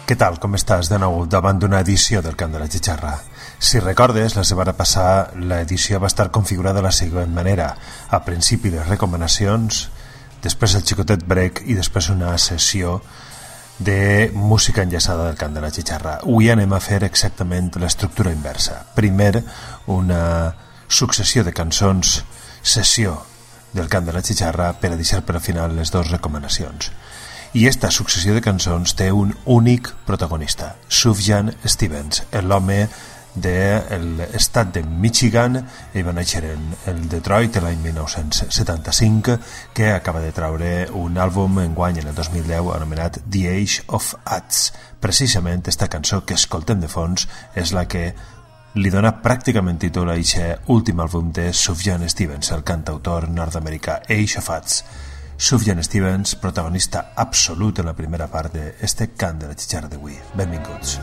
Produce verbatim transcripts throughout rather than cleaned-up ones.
Què tal, com estàs de nou davant d'una edició del Cant de la Xixarra? Si recordes, la setmana passada l'edició va estar configurada de la següent manera. A principi les recomanacions, després el xicotet break i després una sessió de música enllaçada del Cant de la Xixarra. Avui anem a fer exactament l'estructura inversa. Primer, una successió de cançons, sessió del Cant de la Xixarra, per a deixar per al final les dues recomanacions. I esta successió de cançons té un únic protagonista, Sufjan Stevens, l'home de l'estat de Michigan. Ell va néixer en el Detroit l'any mil nou-cents setanta-cinc, que acaba de traure un àlbum enguany en el dos mil deu anomenat The Age of Ads. Precisament esta cançó que escoltem de fons és la que li dona pràcticament títol a aquest últim àlbum de Sufjan Stevens, el cantautor nord-americà, Age of Ads. Sufjan Stevens, protagonista absolut en la primera part d'este Cant de la Xixarra d'avui. Benvinguts.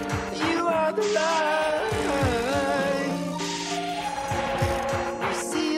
See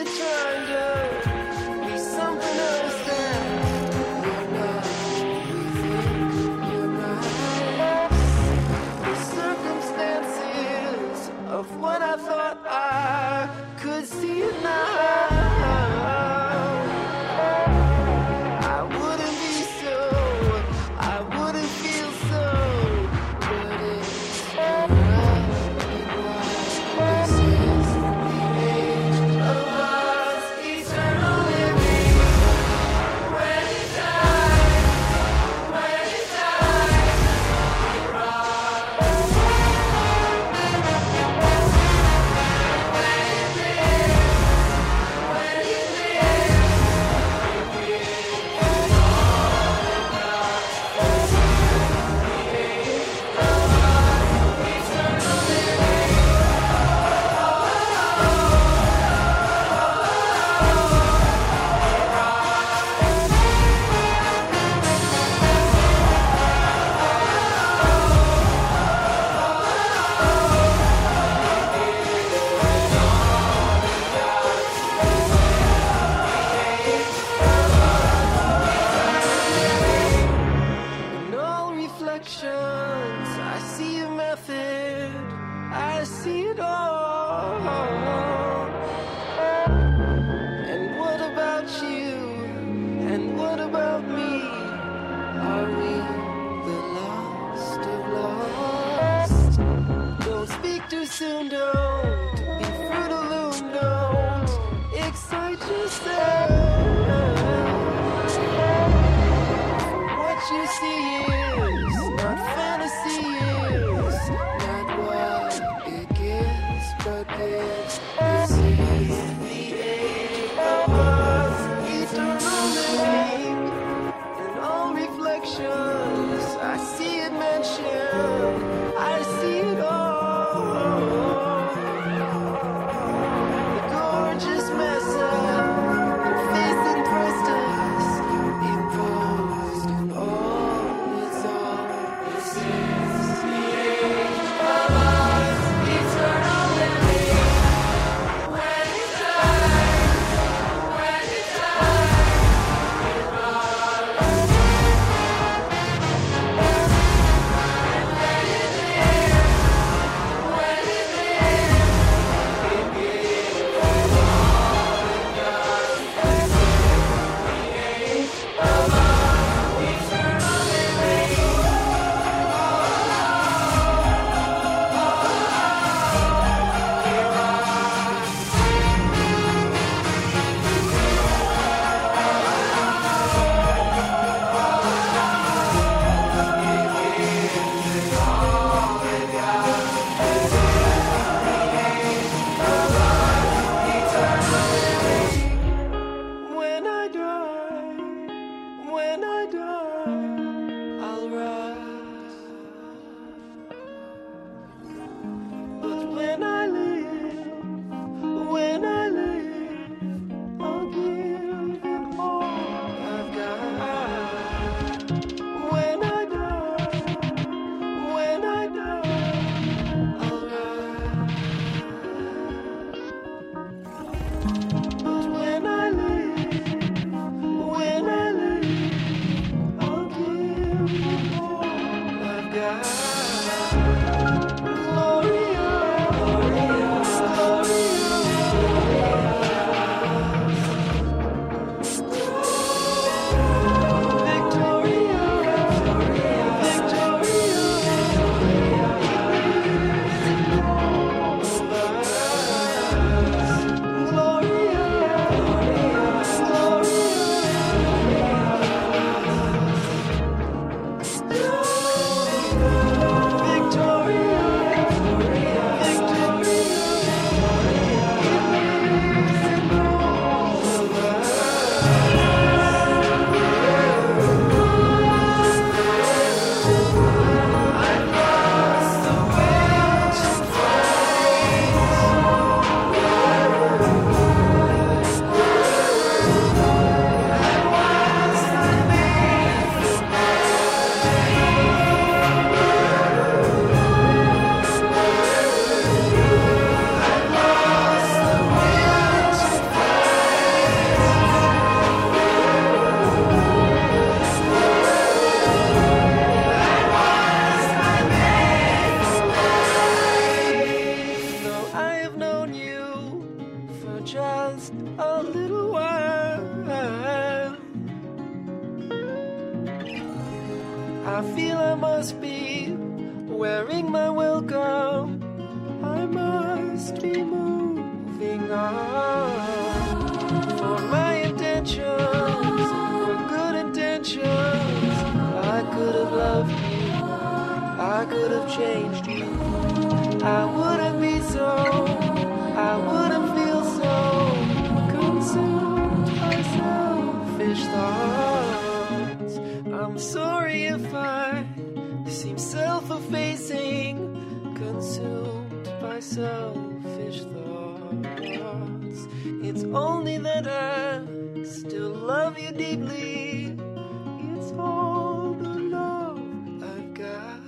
I feel I must be wearing my welcome. I must be moving on. For my intentions were good intentions. I could have loved you, I could have changed you. I wouldn't be so, I wouldn't feel so consumed by selfish thoughts. I'm sorry if I seem self-effacing, consumed by selfish thoughts. It's only that I still love you deeply. It's all the love I've got.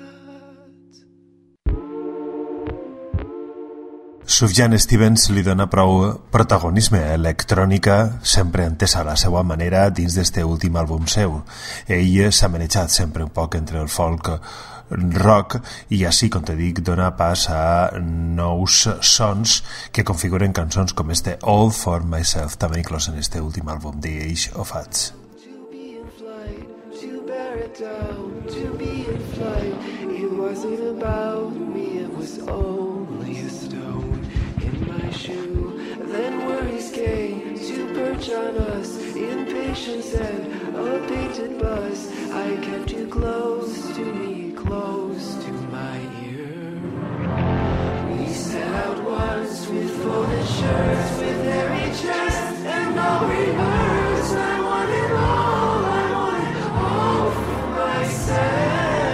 Sufjan Stevens li dona prou protagonisme a electrònica, sempre entesa a la seva manera dins d'este últim àlbum seu. Ell s'ha manejat sempre un poc entre el folk rock i així, com te dic, dona pas a nous sons que configuren cançons com este All For Myself, també inclòs en este últim àlbum, The Age of Adz. It wasn't about me, it was only a stone in my shoe. Then worries came to perch on us, impatience and a painted bus. I kept you close to me, close to my ear. We set out once with folded shirts, with hairy chests and no reverse. I wanted all, I wanted all for myself.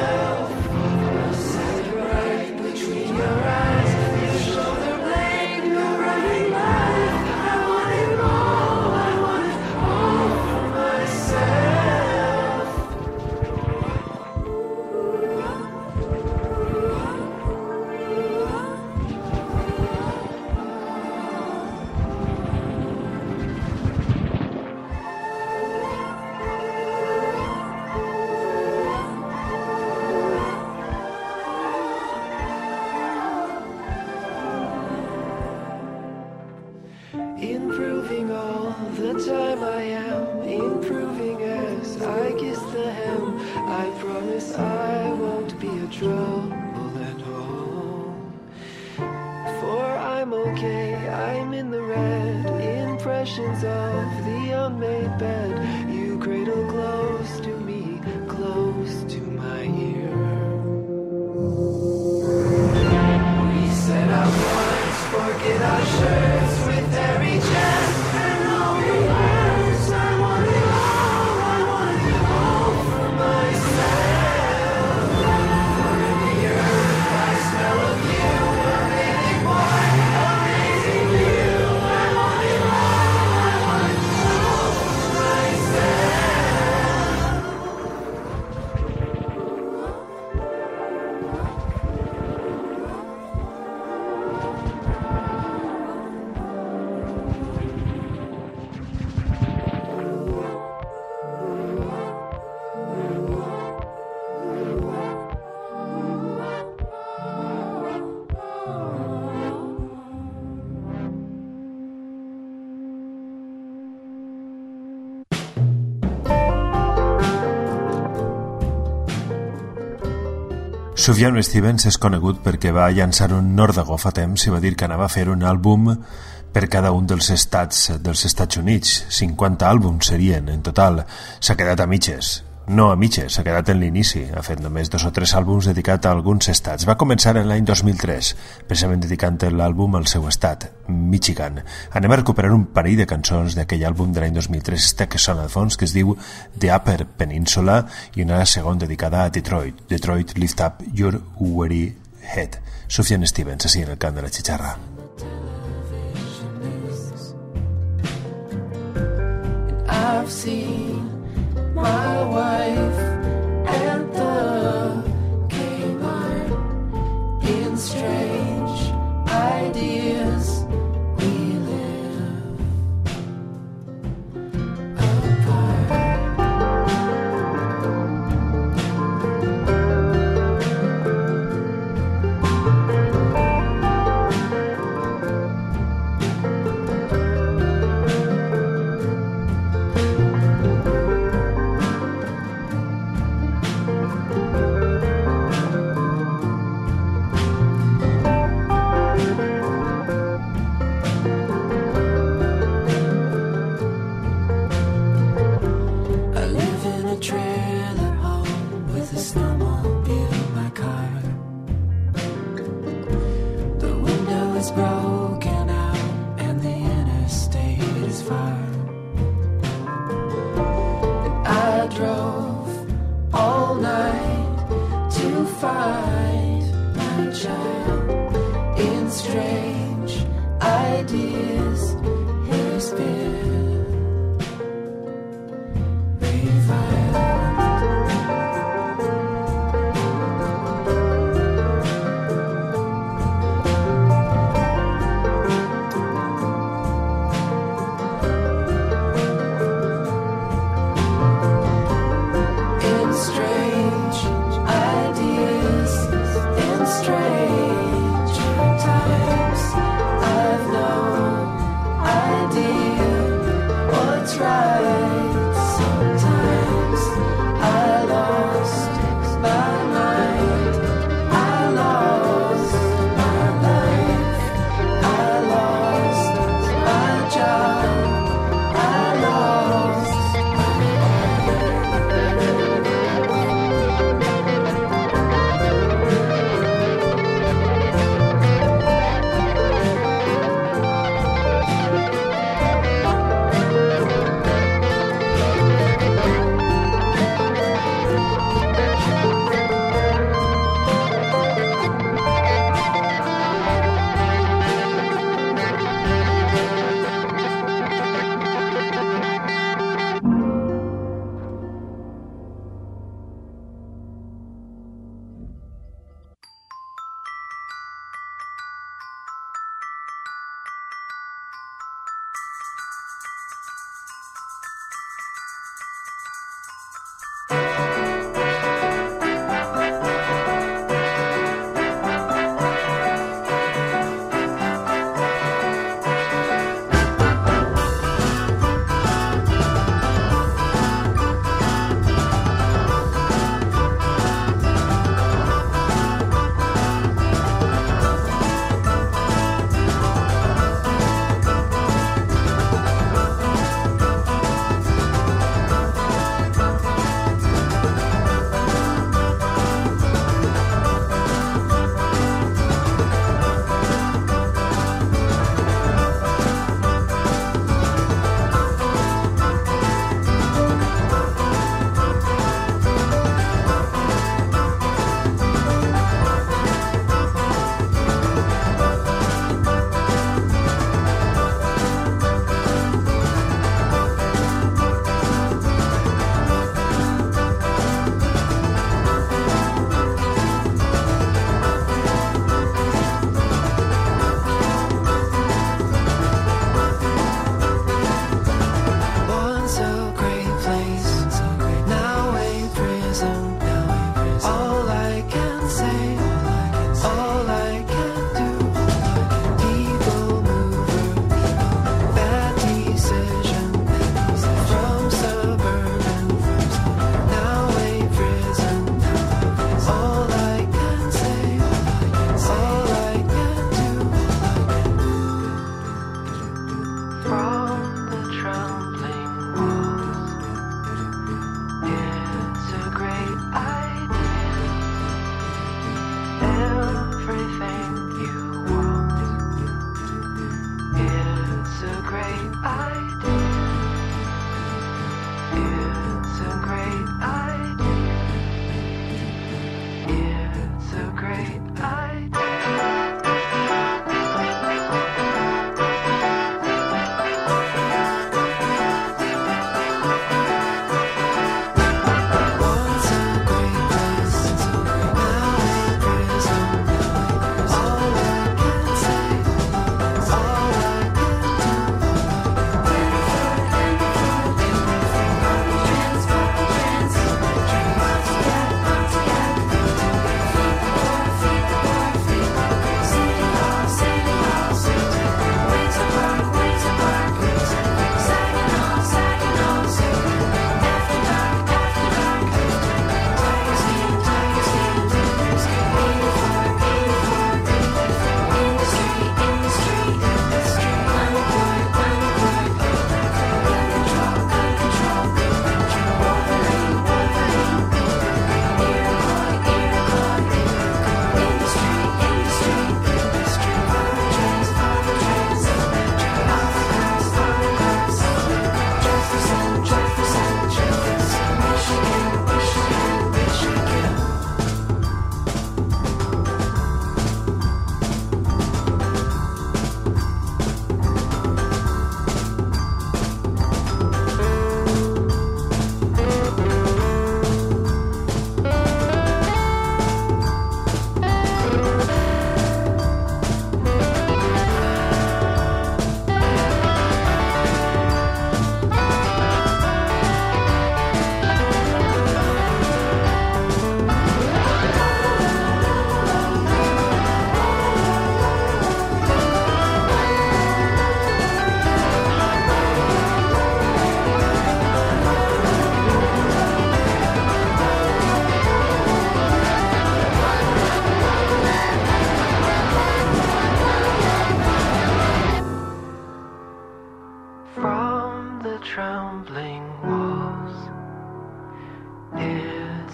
Improving all the time I am, improving as I kiss the hem. I promise I won't be a trouble at all. For I'm okay, I'm in the red. Impressions of the unmade bed. You cradle close to me, close to my ear. We set out once, forget our shirts with hairy chests and no reverse. I want it all, I want it all for myself. For in the earth I smell of you, amazing boy, amazing view. I want it all, I want it all for myself. Sufjan Stevens és conegut perquè va llançar un Nòrdego fa temps i va dir que anava a fer un àlbum per cada un dels estats dels Estats Units. cinquanta àlbums serien en total. S'ha quedat a mitges. No a mitges, s'ha quedat en l'inici. Ha fet només dos o tres àlbums dedicat a alguns estats. Va començar en l'any dos mil tres, precisament dedicant l'àlbum al seu estat, Michigan. Anem a recuperar un parell de cançons d'aquell àlbum de l'any dos mil tres, esta que sona al fons, que es diu The Upper Peninsula, i una segona dedicada a Detroit, Detroit Lift Up Your Weary Head. Sufjan Stevens, així en el cant de la xicharra. I've seen my wife and the Kmart in strange ideas. We live apart. drove all night to find my child in strange ideas. His been reviled. Right, sometimes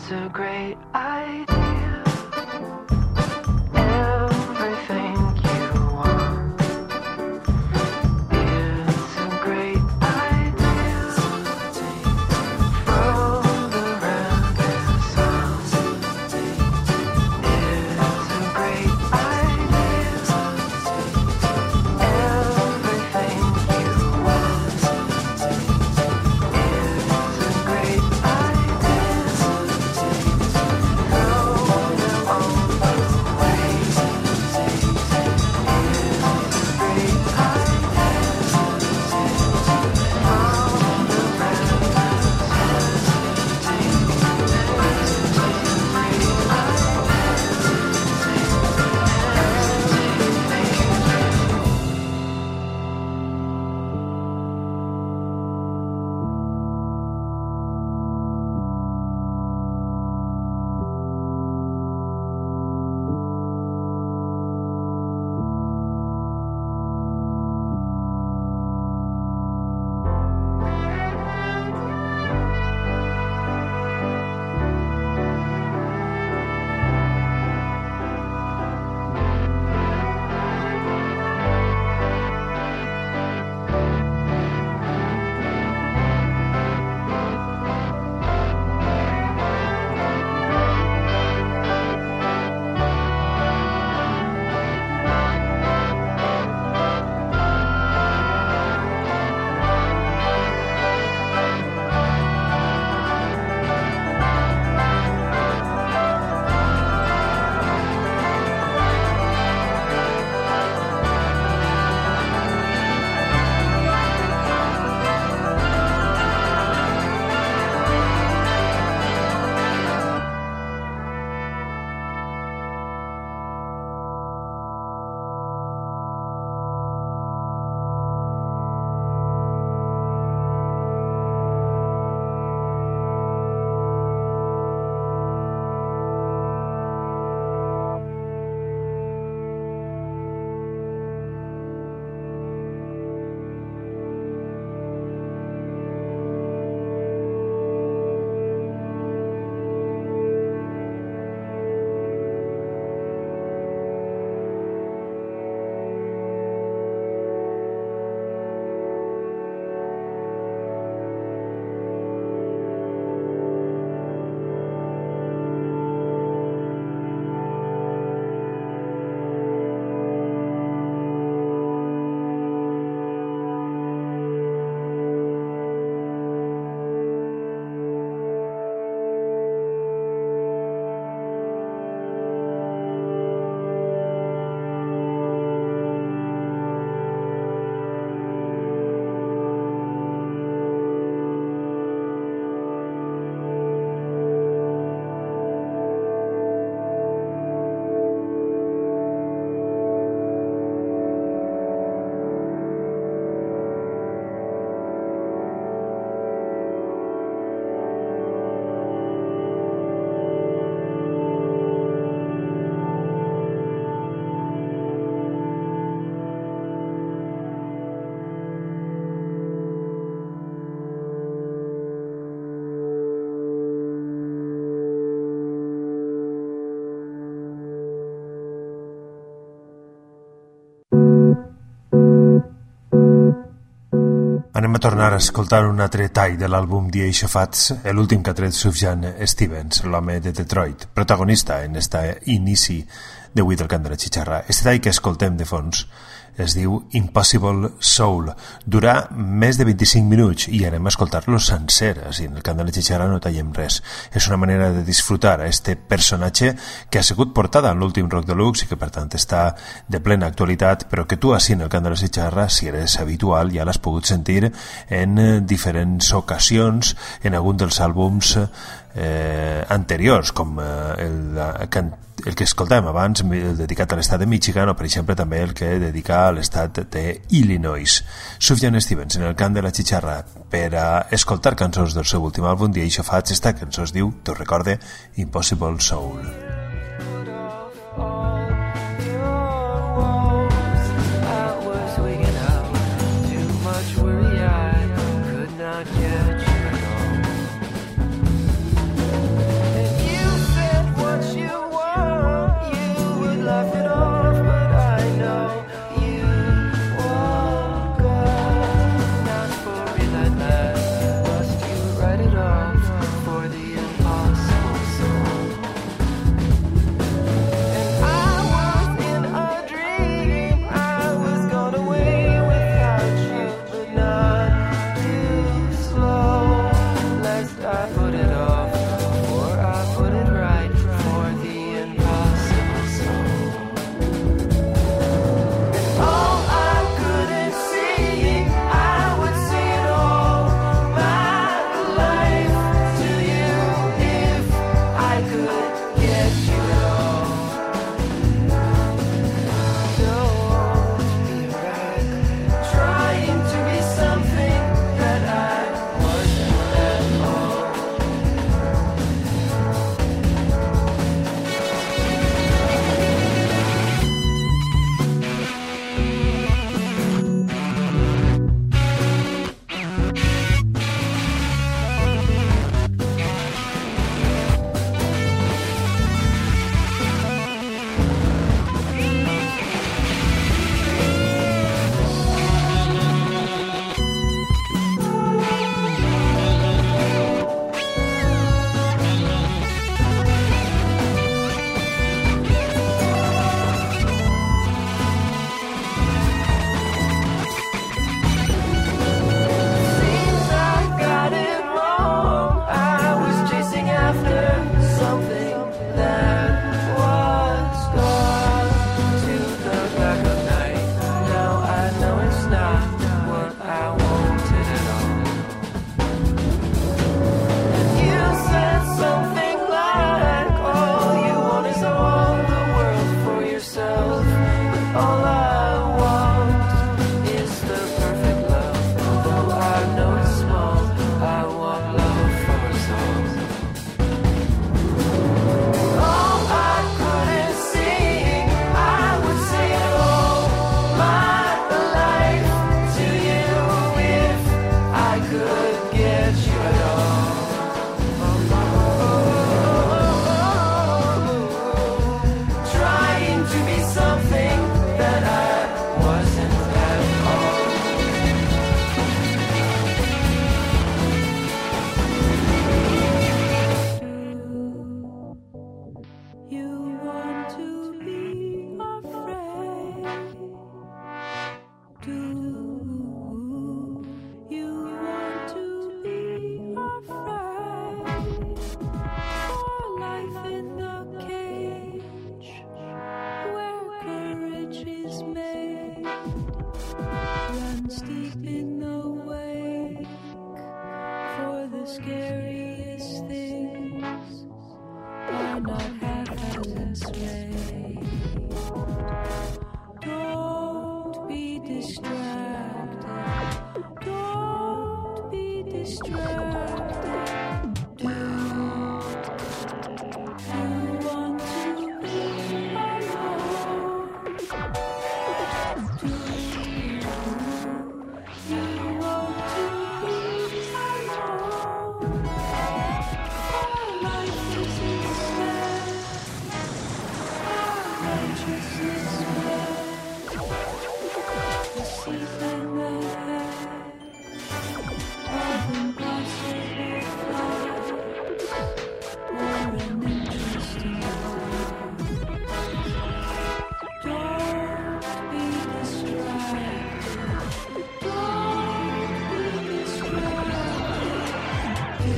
It's a great idea. Everything you want. It's a great idea. From the Renaissance. It's a great idea. Everything you want. It's a great idea. Throw them all away. It's a great idea. From the Anem a tornar a escoltar un altre tall de l'àlbum The Age of Fats, l'últim que ha tret Sufjan Stevens, l'home de Detroit, protagonista en esta inici d'avui del Cant de la Xixarra. Este tall que escoltem de fons es diu Impossible Soul. Durà més de vint-i-cinc minuts i anem a escoltar-lo sencer. Així, en el Cant de la Xixarra no tallem res. És una manera de disfrutar a este personatge que ha sigut portada en l'últim Rock Deluxe i que per tant està de plena actualitat, però que tu així en el Cant de la Xixarra, si eres habitual, ja l'has pogut sentir en diferents ocasions en algun dels àlbums eh, anteriors, com eh, el, el que escoltàvem abans, el dedicat a l'estat de Michigan, o per exemple també el que dedica a l'estat d'Illinois. Sufjan Stevens en el Cant de la Xixarra per a escoltar cançons del seu últim àlbum The Age of Fats. Esta cançó es diu, t'ho recorde, Impossible Soul. And mysterious things are not half as enslaved. Don't be distracted. Don't be distracted. Do you want to be alone? Do you want to be alone? Our life is instead our righteousness fled. The seat and the head of impossible flights or an interesting life. Don't be distracted. Don't be distracted. Do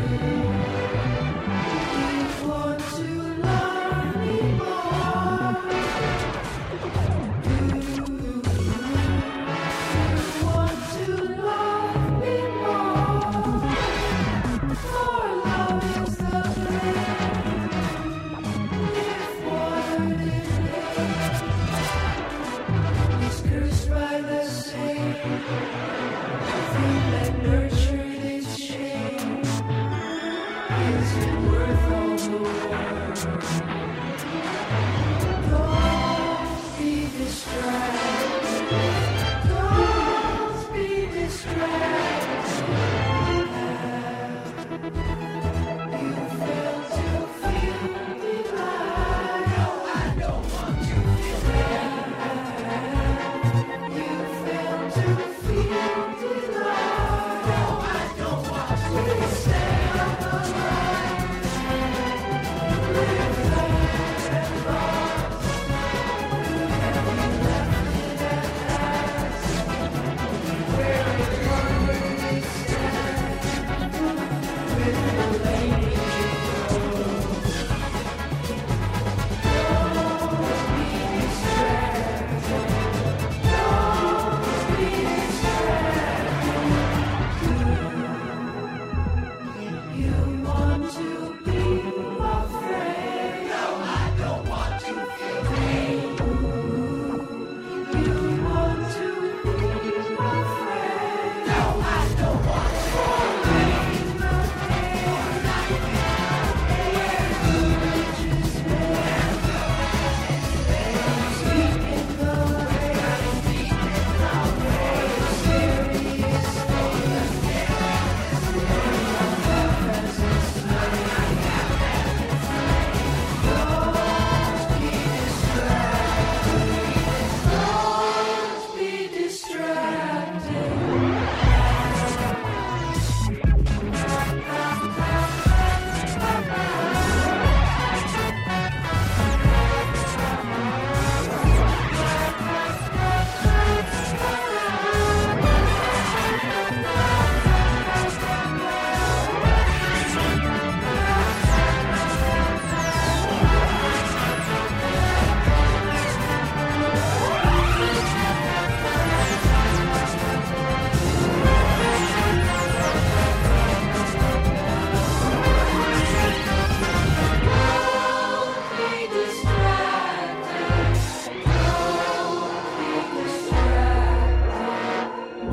you want to love me more? Do you want to love me more? For love is the flame, if watered in hate, is cursed by the same thing that nurtured its shame. Is it worth all the world? Don't be distracted. Don't be distracted. You fail to feel delight. No, I don't want to feel that. You fail to feel delight. No, I don't want to stay on the line. Live life and lost. Have you left it at last? Where it permanently stands with the lady you know. Don't be distracted. Don't be distracted. Do you want to be afraid? No, I don't want to feel pain. You want to be afraid? No, I don't want to feel pain. The pain, where courage is made. Speak in the rain. Mysterious things. Don't be distracted. Don't be distracted. Don't be distracted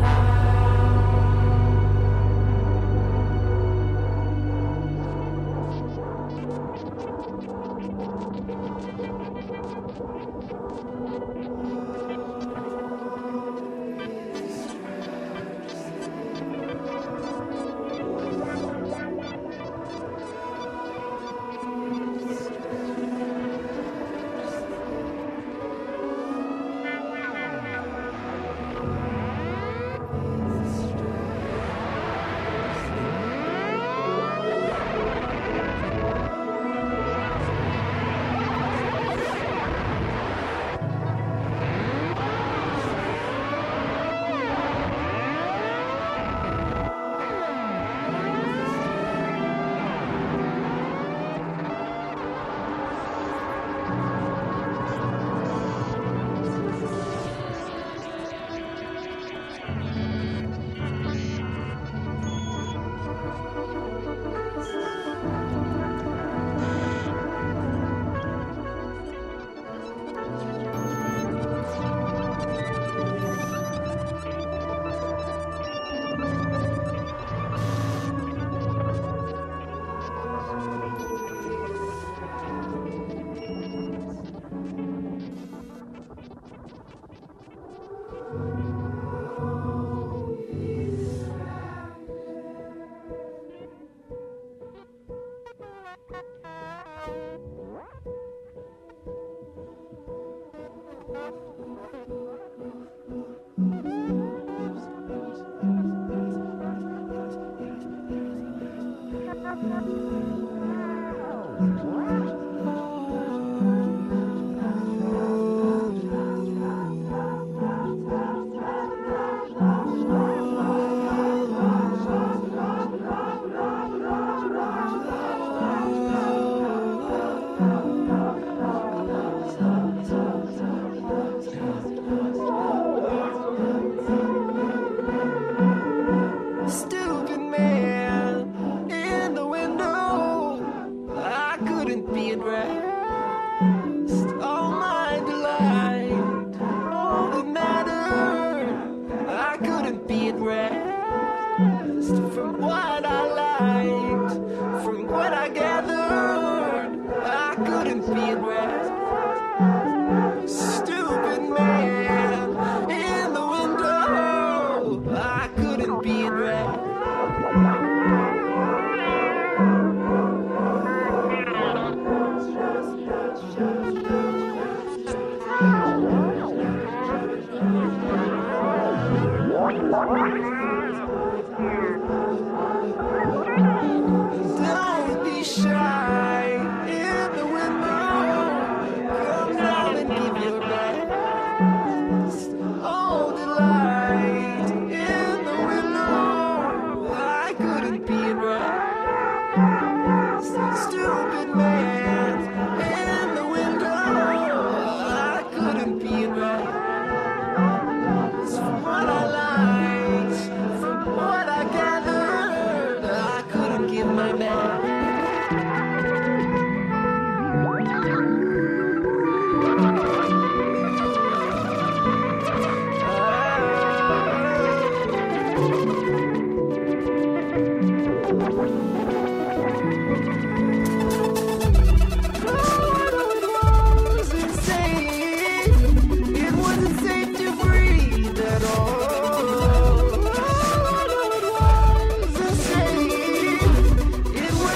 now. Stupid man in the window, I couldn't be at rest. All my delight, all that mattered, I couldn't be at rest. From what I liked, from what I gathered, I couldn't be at rest. Stupid man in the window, I couldn't be at rest. Don't be shy in the window. Come down and give your best. Oh, delight in the window. I couldn't be at rest. Stupid man in the window. I couldn't be at rest. From what I liked, from what I gathered, I couldn't give my best. Wasn't safe. It wasn't safe to breathe at all. It wasn't safe. It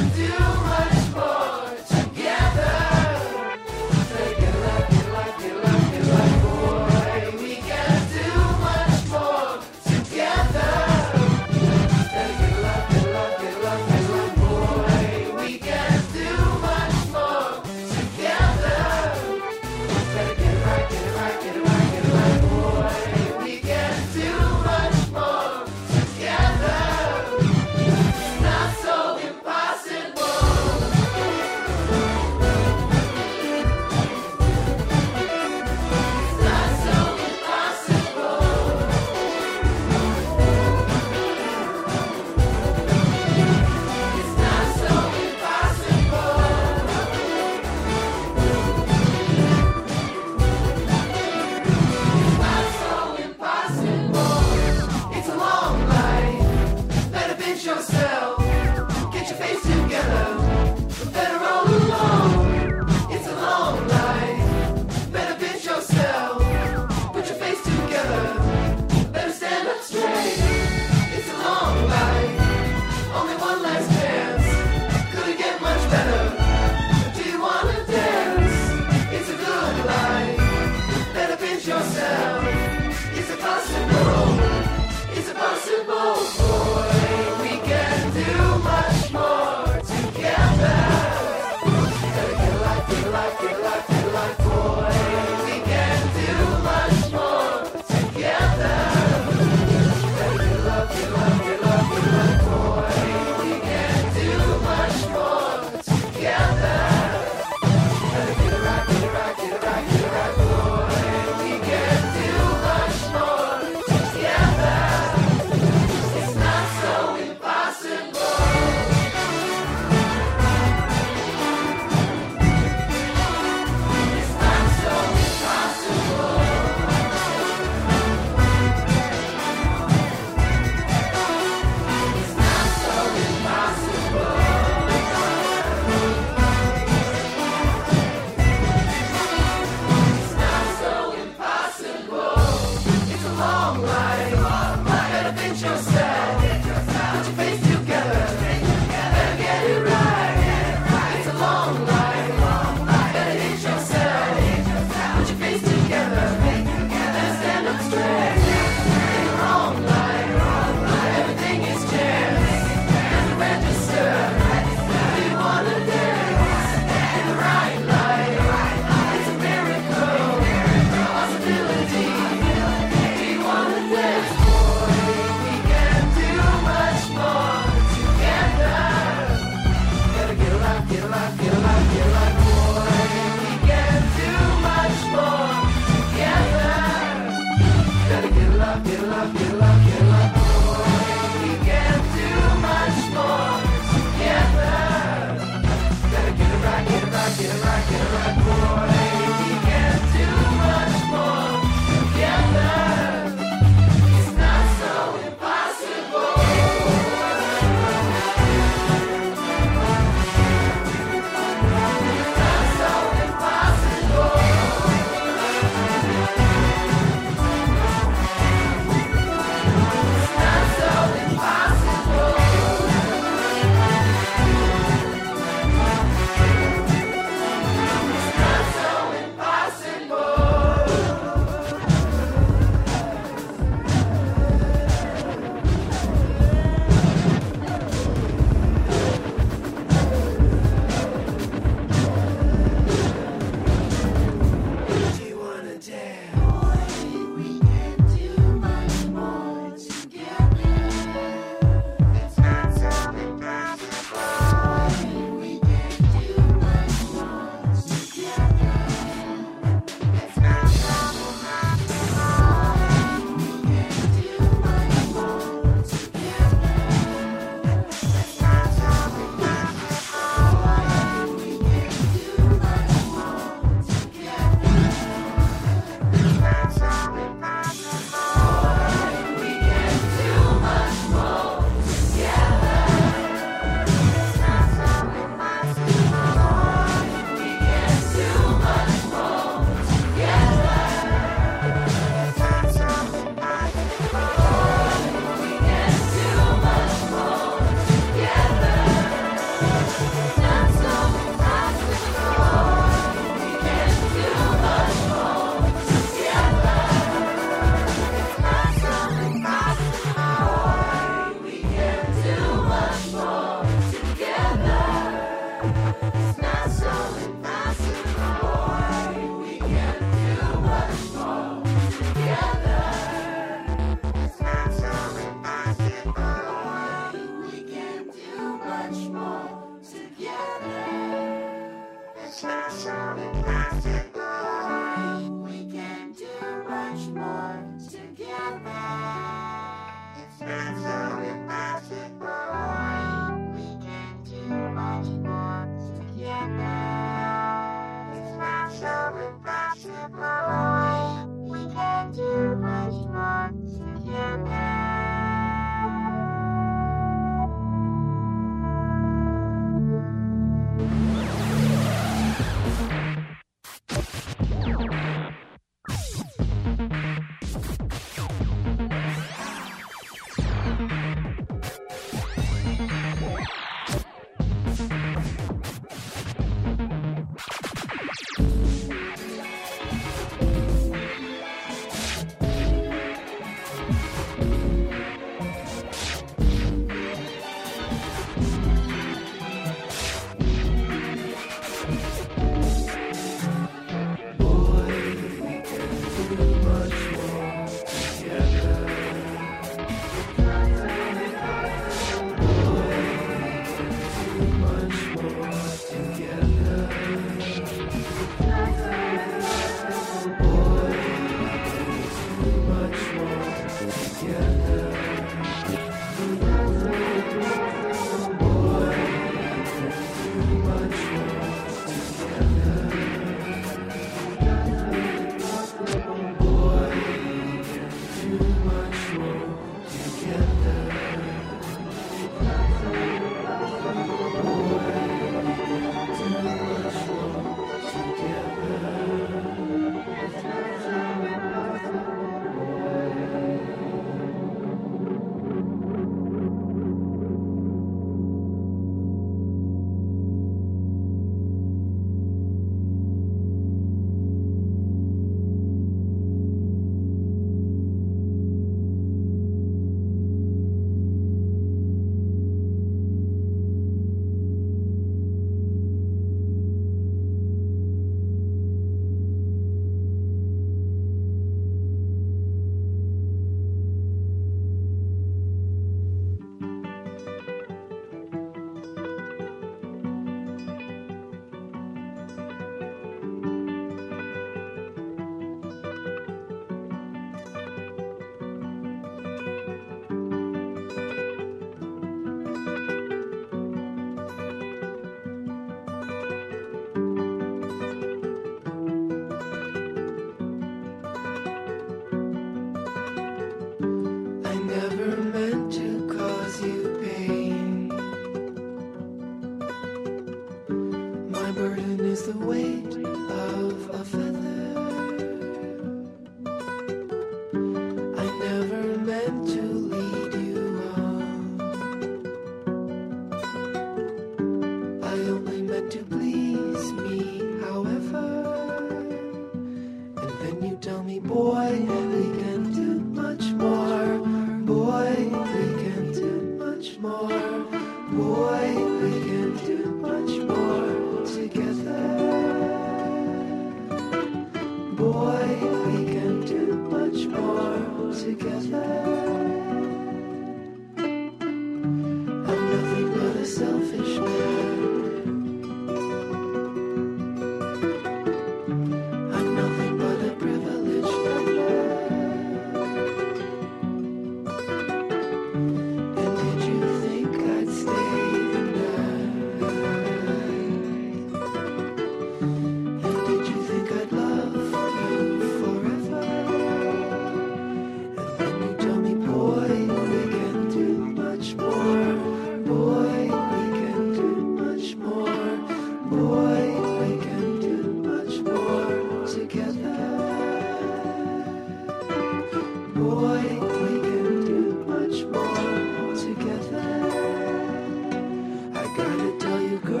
Gotta tell you, girl.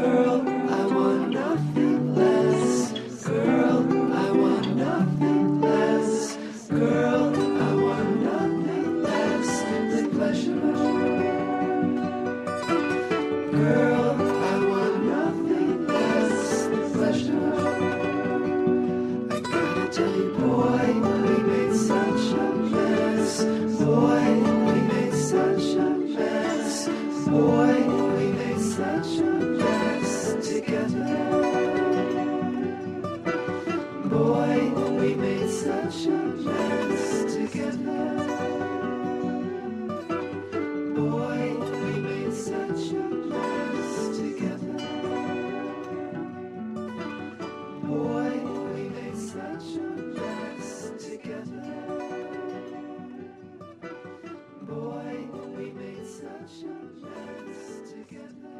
together. Boy, we made such a mess together. Boy, we made such a mess together. Boy, we made such a mess together. Boy, we made such a mess together.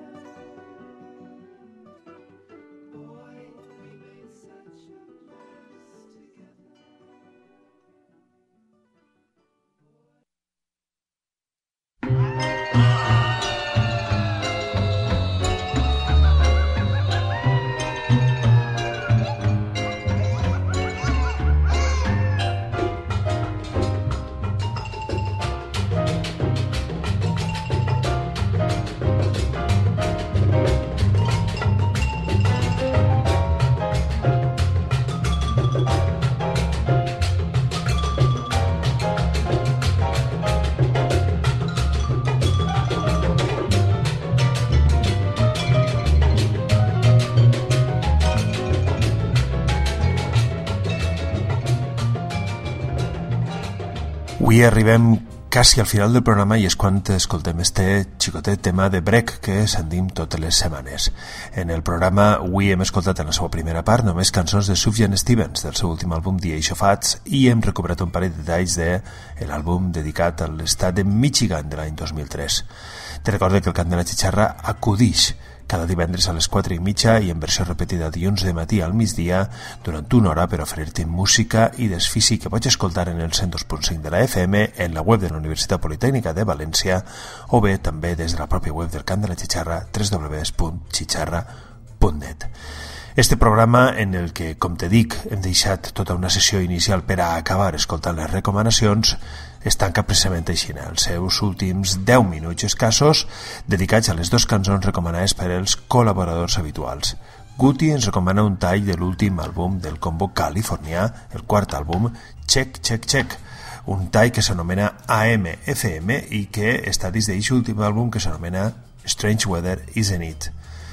Boy, we made such a mess together. Avui arribem quasi al final del programa i és quan escoltem este xicotet tema de Break que sentim totes les setmanes. En el programa avui hem escoltat en la seva primera part només cançons de Sufjan Stevens del seu últim àlbum The Age of Ads i hem recuperat un parell de detalls de l'àlbum dedicat a l'estat de Michigan de l'any dos mil tres. Te recordo que el Cant de la Xixarra acudix cada divendres a les quatre i mitja i en versió repetida dilluns de matí al migdia durant una hora per oferir-te música i desfici que pots escoltar en el cent dos punt cinc de la F M, en la web de la Universitat Politècnica de València o bé també des de la pròpia web del Cant de la Xixarra, w w w punt xixarra punt net. Este programa en el que, com te dic, hem deixat tota una sessió inicial per a acabar escoltant les recomanacions, es tanca precisament així, els seus últims deu minuts escassos dedicats a les dues cançons recomanades per als col·laboradors habituals. Guti ens recomana un tall de l'últim àlbum del combo californià, el quart àlbum, Check, Check, Check, un tall que s'anomena A M F M i que està dins d'aquest últim àlbum que s'anomena Strange Weather, Isn't It?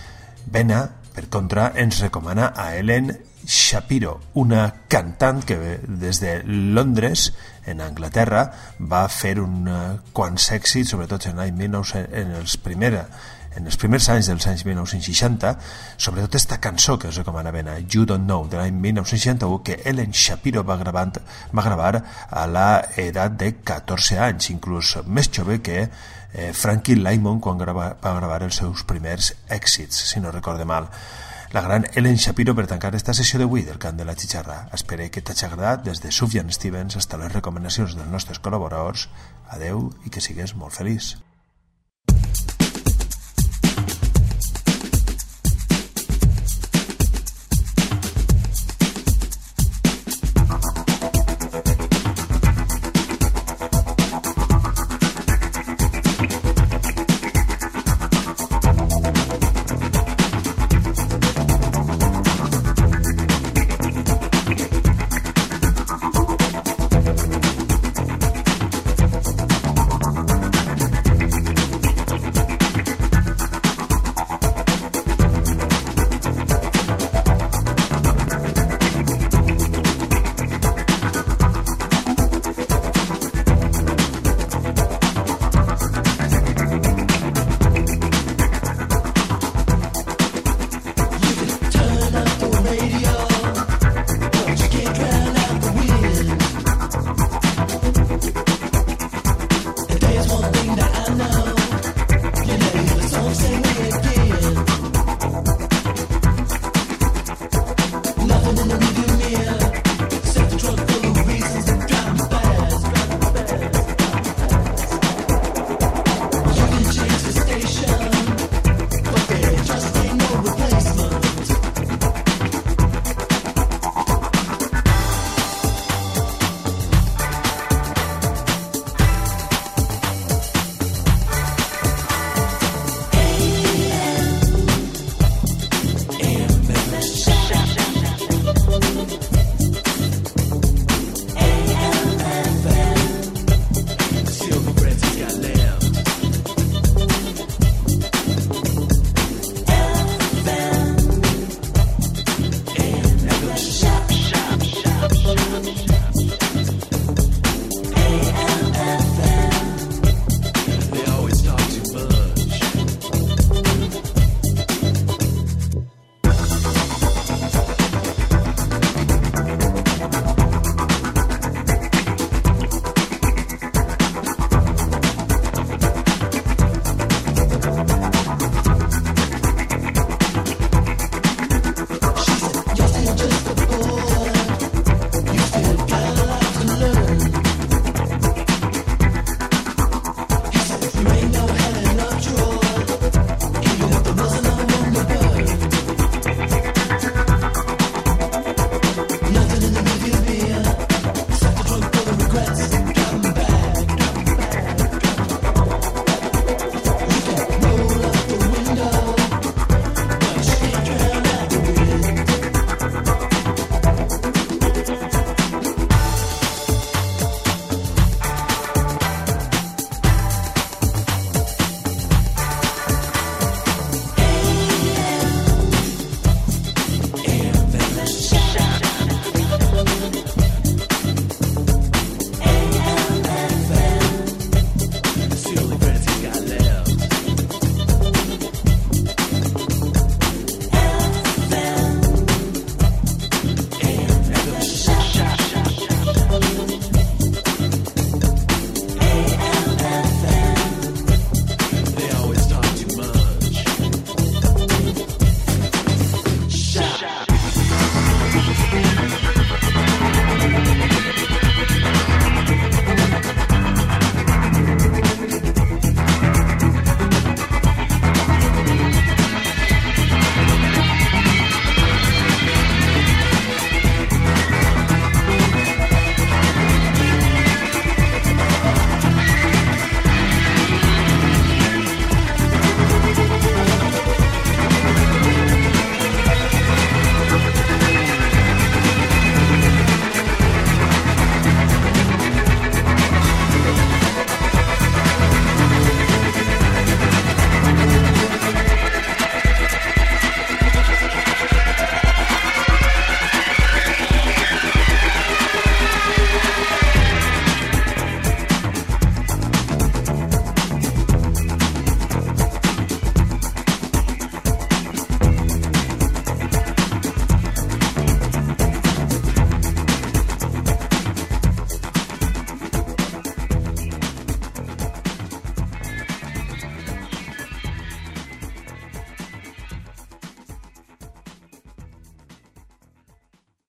Bena, per contra, ens recomana a Ellen Shapiro, una cantant que des de Londres, en Anglaterra, va fer un quants èxits, sobretot en, l'any mil nou-cents, en, els primera, en els primers anys dels anys mil nou-cents seixanta, sobretot esta cançó que us recomana Bena, You Don't Know, de l'any mil nou-cents seixanta-u, que Ellen Shapiro va gravar, va gravar a l'edat de catorze anys, inclús més jove que eh, Frankie Lymon quan grava, va gravar els seus primers èxits, si no recorde mal. La gran Ellen Shapiro per tancar esta sessió d'avui del Cant de la Xixarra. Espero que t'hagi agradat des de Sufjan Stevens fins a les recomanacions dels nostres col·laboradors. Adeu i que sigues molt feliç.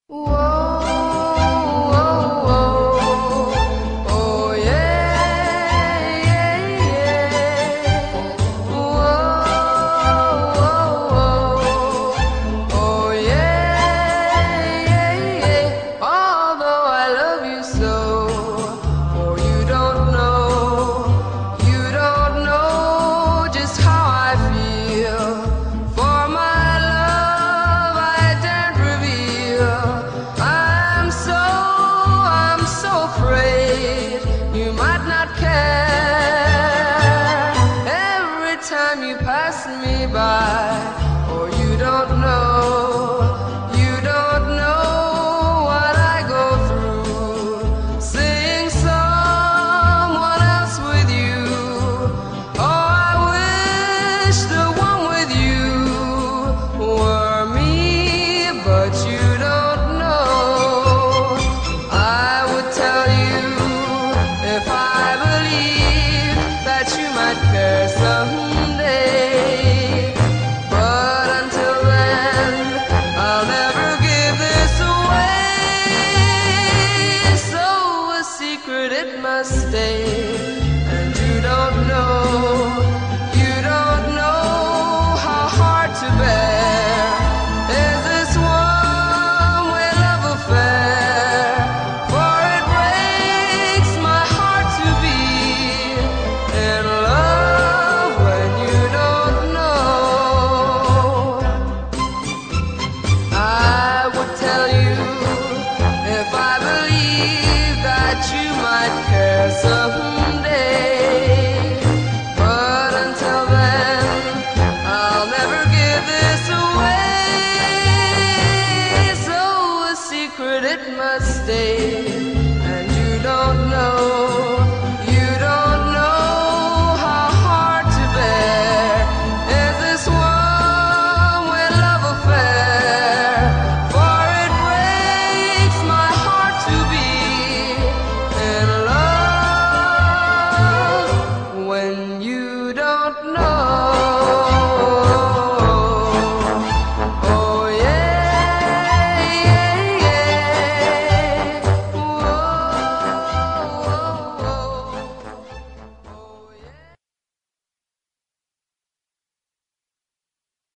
It must stay.